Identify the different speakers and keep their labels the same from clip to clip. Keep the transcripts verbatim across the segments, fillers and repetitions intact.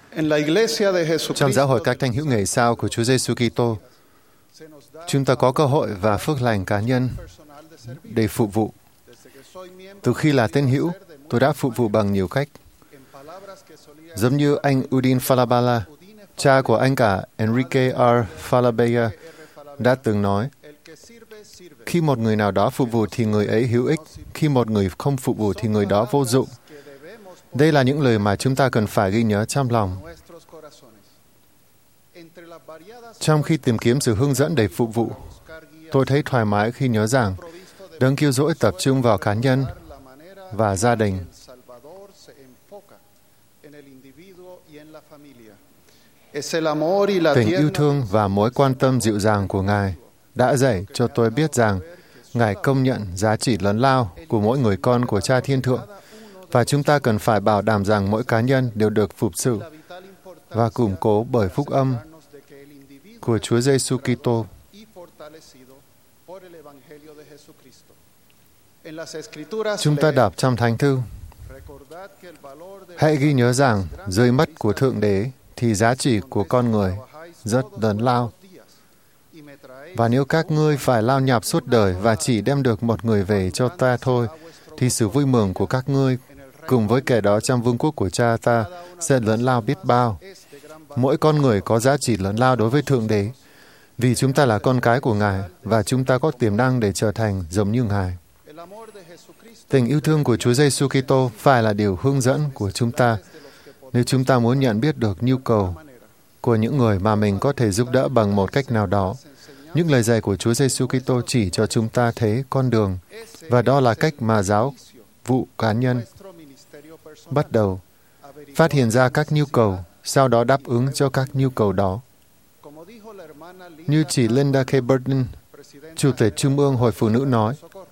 Speaker 1: Trong giáo hội các thánh hữu ngày sau của Chúa Giêsu Kitô, chúng ta có cơ hội và phước lành cá nhân để phục vụ. Từ khi là tín hữu, tôi đã phục vụ bằng nhiều cách. Giống như anh Udin Falabella, cha của anh cả Enrique R. Falabella, đã từng nói, khi một người nào đó phục vụ thì người ấy hữu ích, khi một người không phục vụ thì người đó vô dụng. Đây là những lời mà chúng ta cần phải ghi nhớ trong lòng. Trong khi tìm kiếm sự hướng dẫn để phục vụ, tôi thấy thoải mái khi nhớ rằng Đấng Cứu Rỗi tập trung vào cá nhân và gia đình. Tình yêu thương và mối quan tâm dịu dàng của Ngài đã dạy cho tôi biết rằng Ngài công nhận giá trị lớn lao của mỗi người con của Cha Thiên Thượng, và chúng ta cần phải bảo đảm rằng mỗi cá nhân đều được phục sự và củng cố bởi phúc âm của Chúa Giêsu Kitô. Chúng ta đọc trong Thánh Thư, hãy ghi nhớ rằng rơi mất của Thượng Đế thì giá trị của con người rất lớn lao. Và nếu các ngươi phải lao nhọc suốt đời và chỉ đem được một người về cho ta thôi, thì sự vui mừng của các ngươi cùng với kẻ đó trong vương quốc của Cha ta sẽ lớn lao biết bao. Mỗi con người có giá trị lớn lao đối với Thượng Đế, vì chúng ta là con cái của Ngài và chúng ta có tiềm năng để trở thành giống như Ngài. Tình yêu thương của Chúa Giêsu Kitô phải là điều hướng dẫn của chúng ta nếu chúng ta muốn nhận biết được nhu cầu của những người mà mình có thể giúp đỡ bằng một cách nào đó. Những lời dạy của Chúa Giêsu Kitô chỉ cho chúng ta thấy con đường, và đó là cách mà giáo vụ cá nhân bắt đầu phát hiện ra các nhu cầu, sau đó đáp ứng cho các nhu cầu đó. Như chị Linda K. Burden, Chủ tịch Trung ương Hội Phụ nữ nói,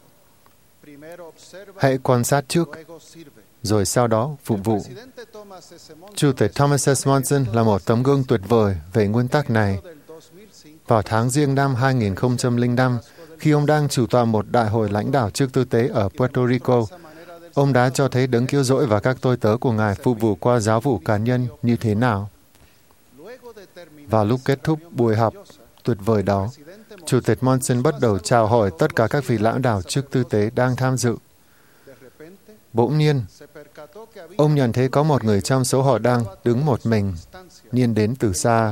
Speaker 1: hãy quan sát trước, rồi sau đó phục vụ. Chủ tịch Thomas S. Monson là một tấm gương tuyệt vời về nguyên tắc này. Vào tháng Giêng năm hai nghìn không trăm lẻ năm, khi ông đang chủ tọa một đại hội lãnh đạo chức tư tế ở Puerto Rico, ông đã cho thấy Đấng Cứu Rỗi và các tôi tớ của Ngài phục vụ qua giáo vụ cá nhân như thế nào. Vào lúc kết thúc buổi họp tuyệt vời đó, Chủ tịch Monson bắt đầu chào hỏi tất cả các vị lãnh đạo chức tư tế đang tham dự. Bỗng nhiên, ông nhận thấy có một người trong số họ đang đứng một mình, nhìn đến từ xa.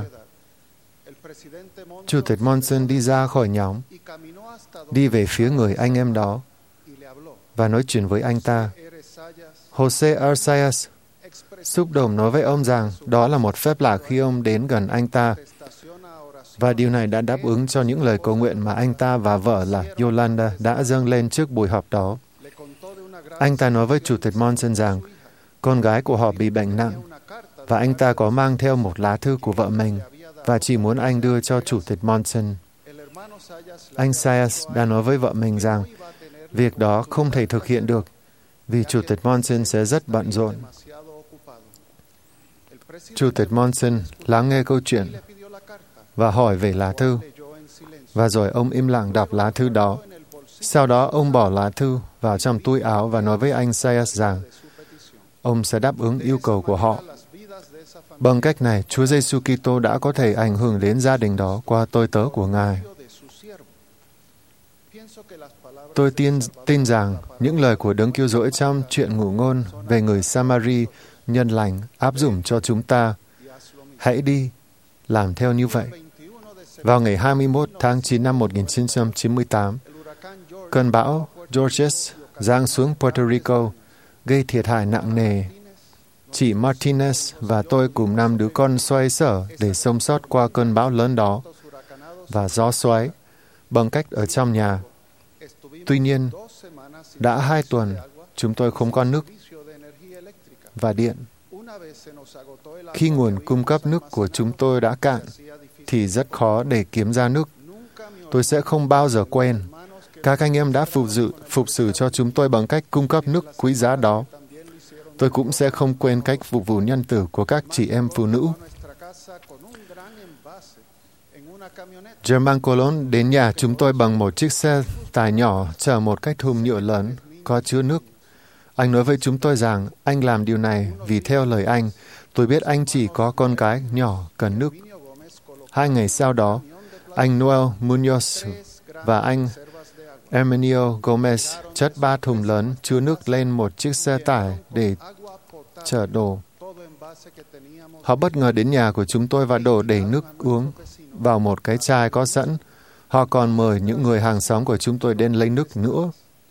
Speaker 1: Chủ tịch Monson đi ra khỏi nhóm, đi về phía người anh em đó, và nói chuyện với anh ta. Jose Arcias xúc động nói với ông rằng đó là một phép lạ khi ông đến gần anh ta, và điều này đã đáp ứng cho những lời cầu nguyện mà anh ta và vợ là Yolanda đã dâng lên trước buổi họp đó. Anh ta nói với Chủ tịch Monson rằng con gái của họ bị bệnh nặng, và anh ta có mang theo một lá thư của vợ mình, và chỉ muốn anh đưa cho Chủ tịch Monson. Anh Sayas đã nói với vợ mình rằng việc đó không thể thực hiện được, vì Chủ tịch Monson sẽ rất bận rộn. Chủ tịch Monson lắng nghe câu chuyện và hỏi về lá thư, và rồi ông im lặng đọc lá thư đó. Sau đó ông bỏ lá thư vào trong túi áo và nói với anh Sayas rằng ông sẽ đáp ứng yêu cầu của họ. Bằng cách này, Chúa Giêsu Kitô đã có thể ảnh hưởng đến gia đình đó qua tôi tớ của Ngài. Tôi tin, tin rằng những lời của Đấng Cứu Rỗi trong chuyện ngụ ngôn về người Samari nhân lành áp dụng cho chúng ta. Hãy đi, làm theo như vậy. Vào ngày hai mươi mốt tháng chín năm một nghìn chín trăm chín mươi tám, cơn bão Georges giáng xuống Puerto Rico, gây thiệt hại nặng nề. Chị Martinez và tôi cùng năm đứa con xoay sở để sống sót qua cơn bão lớn đó và gió xoáy bằng cách ở trong nhà. Tuy nhiên, đã hai tuần, chúng tôi không có nước và điện. Khi nguồn cung cấp nước của chúng tôi đã cạn, thì rất khó để kiếm ra nước. Tôi sẽ không bao giờ quên. Các anh em đã phục sự, phục sự cho chúng tôi bằng cách cung cấp nước quý giá đó. Tôi cũng sẽ không quên cách phục vụ nhân tử của các chị em phụ nữ. Germán Colón đến nhà chúng tôi bằng một chiếc xe tải nhỏ chở một cái thùng nhựa lớn có chứa nước. Anh nói với chúng tôi rằng anh làm điều này vì theo lời anh, Tôi biết anh chỉ có con cái nhỏ cần nước. Hai ngày sau đó, anh Noel Munoz và anh Herminio Gomez chất ba thùng lớn chứa nước lên một chiếc xe tải để chở đồ. Họ bất ngờ đến nhà của chúng tôi và đổ đầy nước uống vào một cái chai có sẵn. Họ còn mời những người hàng xóm của chúng tôi đến lấy nước nữa.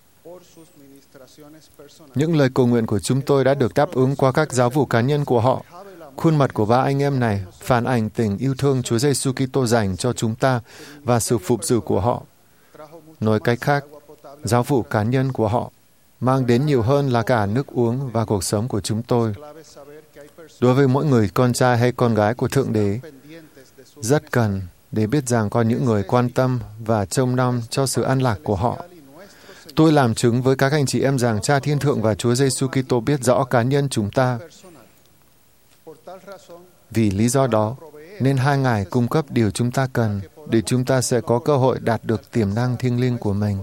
Speaker 1: Những lời cầu nguyện của chúng tôi đã được đáp ứng qua các giáo vụ cá nhân của họ. Khuôn mặt của ba anh em này phản ảnh tình yêu thương Chúa Giêsu Kitô dành cho chúng ta và sự phụng sự của họ. Nói cách khác, giáo vụ cá nhân của họ mang đến nhiều hơn là cả nước uống và cuộc sống của chúng tôi. Đối với mỗi người con trai hay con gái của Thượng Đế, rất cần để biết rằng có những người quan tâm và trông nom cho sự an lạc của họ. Tôi làm chứng với các anh chị em rằng Cha Thiên Thượng và Chúa Giêsu Kitô biết rõ cá nhân chúng ta. Vì lý do đó, nên hai Ngài cung cấp điều chúng ta cần để chúng ta sẽ có cơ hội đạt được tiềm năng thiêng liêng của mình.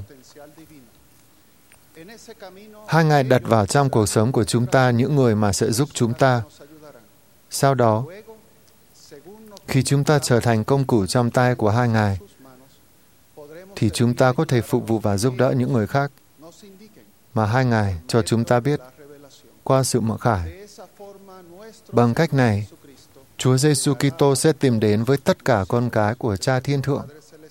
Speaker 1: Hai Ngài đặt vào trong cuộc sống của chúng ta những người mà sẽ giúp chúng ta. Sau đó, khi chúng ta trở thành công cụ trong tay của hai Ngài, thì chúng ta có thể phục vụ và giúp đỡ những người khác mà hai Ngài cho chúng ta biết qua sự mặc khải. Bằng cách này, Chúa Giêsu Kitô sẽ tìm đến với tất cả con cái của Cha Thiên Thượng.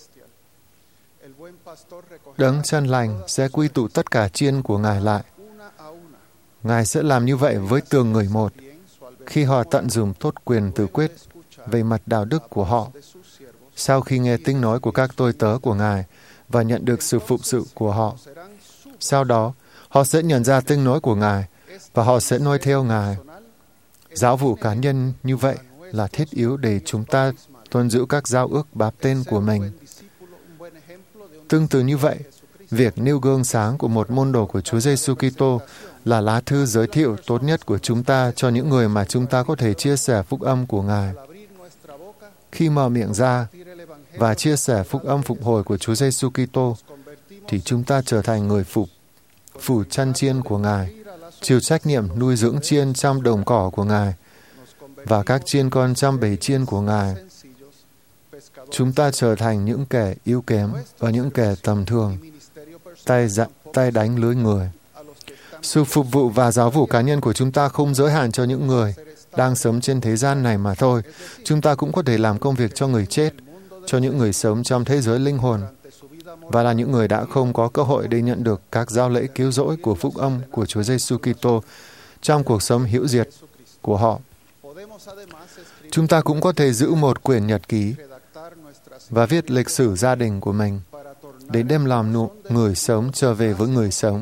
Speaker 1: Đấng chân lành sẽ quy tụ tất cả chiên của Ngài lại. Ngài sẽ làm như vậy với từng người một, khi họ tận dụng tốt quyền tự quyết về mặt đạo đức của họ, sau khi nghe tiếng nói của các tôi tớ của Ngài và nhận được sự phụng sự của họ. Sau đó, họ sẽ nhận ra tiếng nói của Ngài và họ sẽ noi theo Ngài. Giáo vụ cá nhân như vậy là thiết yếu để chúng ta tuân giữ các giao ước báp tên của mình. Tương tự như vậy, việc nêu gương sáng của một môn đồ của Chúa Giêsu Kitô là lá thư giới thiệu tốt nhất của chúng ta cho những người mà chúng ta có thể chia sẻ phúc âm của Ngài. Khi mở miệng ra và chia sẻ phúc âm phục hồi của Chúa Giêsu Kitô, thì chúng ta trở thành người phục phủ chăn chiên của Ngài, chịu trách nhiệm nuôi dưỡng chiên trong đồng cỏ của Ngài và các chiên con trong bầy chiên của Ngài. Chúng ta trở thành những kẻ yếu kém và những kẻ tầm thường, tay, dạ, tay đánh lưới người. Sự phục vụ và giáo vụ cá nhân của chúng ta không giới hạn cho những người đang sống trên thế gian này mà thôi. Chúng ta cũng có thể làm công việc cho người chết, cho những người sống trong thế giới linh hồn, và là những người đã không có cơ hội để nhận được các giao lễ cứu rỗi của phúc âm của Chúa Giêsu Kitô trong cuộc sống hữu diệt của họ. Chúng ta cũng có thể giữ một quyển nhật ký và viết lịch sử gia đình của mình để đem lòng nụ người sống trở về với người sống,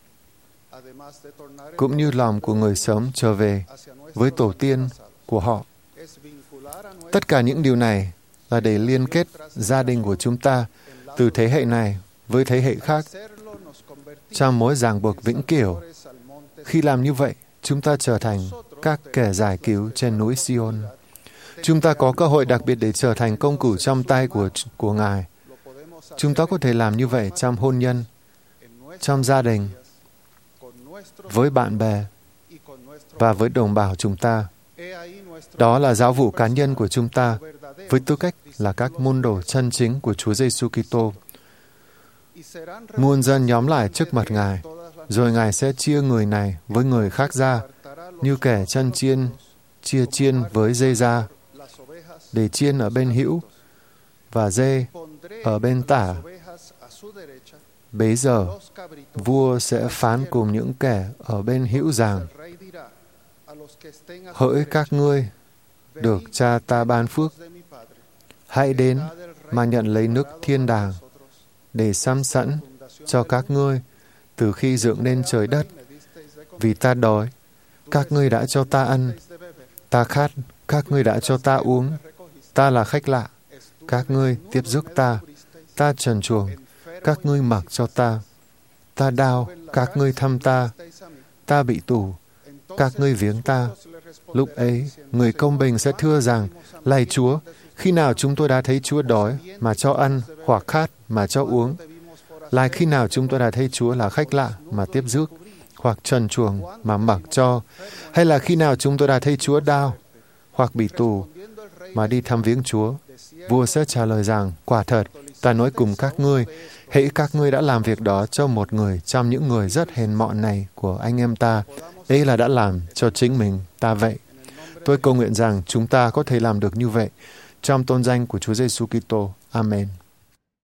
Speaker 1: cũng như lòng của người sống trở về với tổ tiên của họ. Tất cả những điều này là để liên kết gia đình của chúng ta từ thế hệ này với thế hệ khác trong mối ràng buộc vĩnh cửu. Khi làm như vậy, chúng ta trở thành các kẻ giải cứu trên núi Sion. Chúng ta có cơ hội đặc biệt để trở thành công cụ trong tay của, của Ngài. Chúng ta có thể làm như vậy trong hôn nhân, trong gia đình, với bạn bè và với đồng bào chúng ta. Đó là giáo vụ cá nhân của chúng ta với tư cách là các môn đồ chân chính của Chúa Giêsu Kitô. Muôn dân nhóm lại trước mặt Ngài, rồi Ngài sẽ chia người này với người khác ra, như kẻ chân chiên chia chiên với dê ra, để chiên ở bên hữu và dê ở bên tả. Bấy giờ, vua sẽ phán cùng những kẻ ở bên hữu rằng: hỡi các ngươi được Cha ta ban phước, hãy đến mà nhận lấy nước thiên đàng để sắm sẵn cho các ngươi từ khi dựng nên trời đất. Vì ta đói, các ngươi đã cho ta ăn; ta khát, các ngươi đã cho ta uống; ta là khách lạ, các ngươi tiếp rước ta; ta trần truồng, các ngươi mặc cho ta; ta đau, các ngươi thăm ta; ta bị tù, các ngươi viếng ta. Lúc ấy, người công bình sẽ thưa rằng: lạy Chúa, khi nào chúng tôi đã thấy Chúa đói mà cho ăn, hoặc khát mà cho uống? Lại khi nào chúng tôi đã thấy Chúa là khách lạ mà tiếp rước, hoặc trần truồng mà mặc cho, hay là khi nào chúng tôi đã thấy Chúa đau, hoặc bị tù, mà đi thăm viếng Chúa? Vua sẽ trả lời rằng, quả thật, ta nói cùng các ngươi, hễ các ngươi đã làm việc đó cho một người trong những người rất hèn mọn này của anh em ta, ấy là đã làm cho chính mình ta vậy. Tôi cầu nguyện rằng chúng ta có thể làm được như vậy trong tôn danh của Chúa Giêsu Kitô. Amen.